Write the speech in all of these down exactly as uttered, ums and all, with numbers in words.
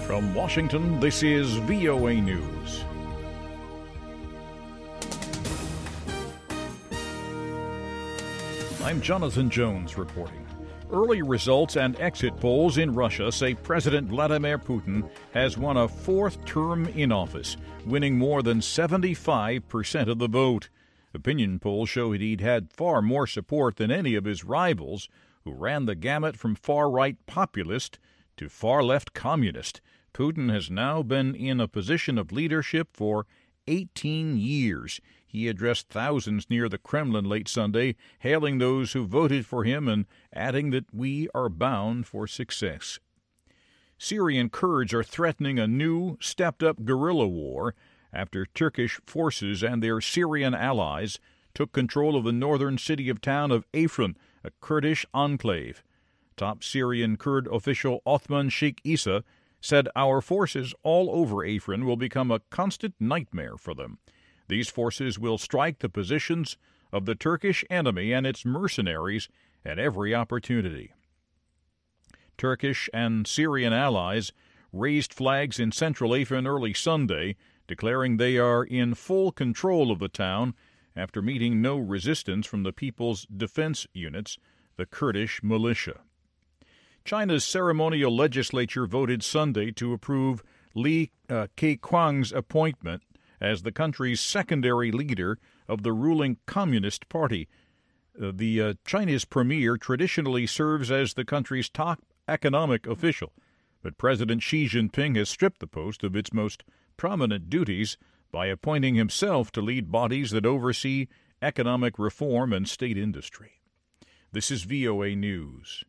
From Washington, this is V O A News. I'm Jonathan Jones reporting. Early results and exit polls in Russia say President Vladimir Putin has won a fourth term in office, winning more than seventy-five percent of the vote. Opinion polls show he'd had far more support than any of his rivals, who ran the gamut from far-right populist to far-left communist. Putin has now been in a position of leadership for eighteen years. He addressed thousands near the Kremlin late Sunday, hailing those who voted for him and adding that we are bound for success. Syrian Kurds are threatening a new, stepped-up guerrilla war after Turkish forces and their Syrian allies took control of the northern city of town of Afrin, a Kurdish enclave. Top Syrian Kurd official Othman Sheikh Issa said our forces all over Afrin will become a constant nightmare for them. These forces will strike the positions of the Turkish enemy and its mercenaries at every opportunity. Turkish and Syrian allies raised flags in central Afrin early Sunday, declaring they are in full control of the town after meeting no resistance from the People's Defense Units, the Kurdish militia. China's ceremonial legislature voted Sunday to approve Li uh, Keqiang's appointment as the country's secondary leader of the ruling Communist Party. Uh, the uh, Chinese premier traditionally serves as the country's top economic official, but President Xi Jinping has stripped the post of its most prominent duties by appointing himself to lead bodies that oversee economic reform and state industry. This is V O A News.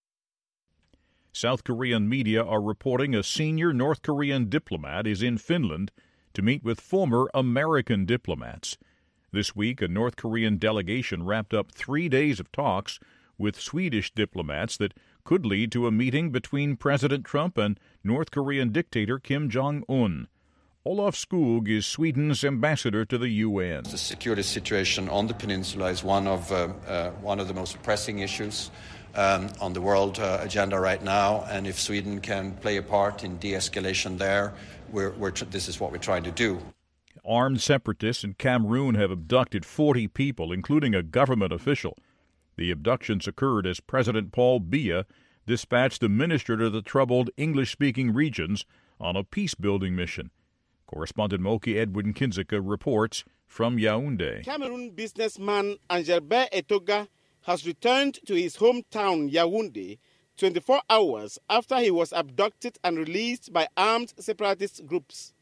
South Korean media are reporting a senior North Korean diplomat is in Finland to meet with former American diplomats. This week, a North Korean delegation wrapped up three days of talks with Swedish diplomats that could lead to a meeting between President Trump and North Korean dictator Kim Jong-un. Olaf Skog is Sweden's ambassador to the U N. The security situation on the peninsula is one of uh, uh, one of the most pressing issues um, on the world uh, agenda right now, and if Sweden can play a part in de-escalation there, we're, we're tr- this is what we're trying to do. Armed separatists in Cameroon have abducted forty people, including a government official. The abductions occurred as President Paul Biya dispatched a minister to the troubled English-speaking regions on a peace-building mission. Correspondent Moki Edwin Kinzeka reports from Yaoundé. Cameroon businessman Angelbert Etoga has returned to his hometown Yaoundé twenty-four hours after he was abducted and released by armed separatist groups.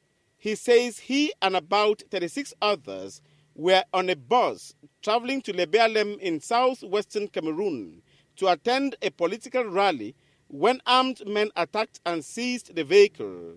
He says he and about thirty-six others were on a bus traveling to Lebialem in southwestern Cameroon to attend a political rally when armed men attacked and seized the vehicle.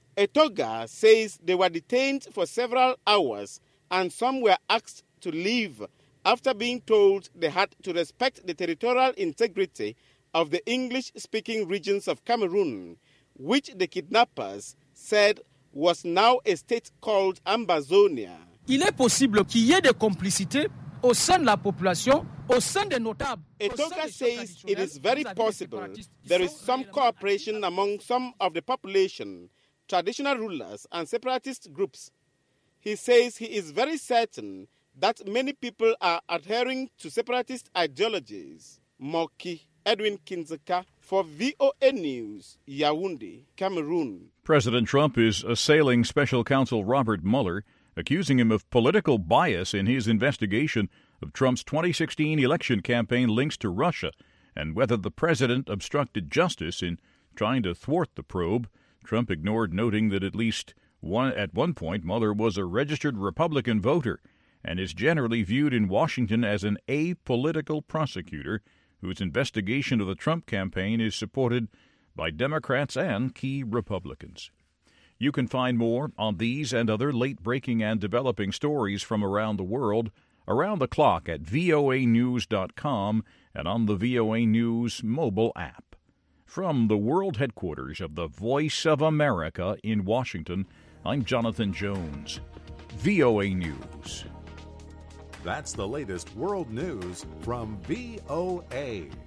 Etoga says they were detained for several hours and some were asked to leave after being told they had to respect the territorial integrity of the English-speaking regions of Cameroon, which the kidnappers said was now a state called Ambazonia. Il est possible qu'il y ait des complicités au sein de la population, au sein des notables. Etoga says it is very possible there is some cooperation among some of the population, traditional rulers and separatist groups. He says he is very certain that many people are adhering to separatist ideologies. Moki Edwin Kinzeka for V O A News, Yaoundé, Cameroon. President Trump is assailing Special Counsel Robert Mueller, accusing him of political bias in his investigation of Trump's twenty sixteen election campaign links to Russia and whether the president obstructed justice in trying to thwart the probe. Trump ignored noting that at least one, at one point Mueller was a registered Republican voter and is generally viewed in Washington as an apolitical prosecutor whose investigation of the Trump campaign is supported by Democrats and key Republicans. You can find more on these and other late-breaking and developing stories from around the world around the clock at V O A news dot com and on the V O A News mobile app. From the world headquarters of the Voice of America in Washington, I'm Jonathan Jones. V O A News. That's the latest world news from V O A.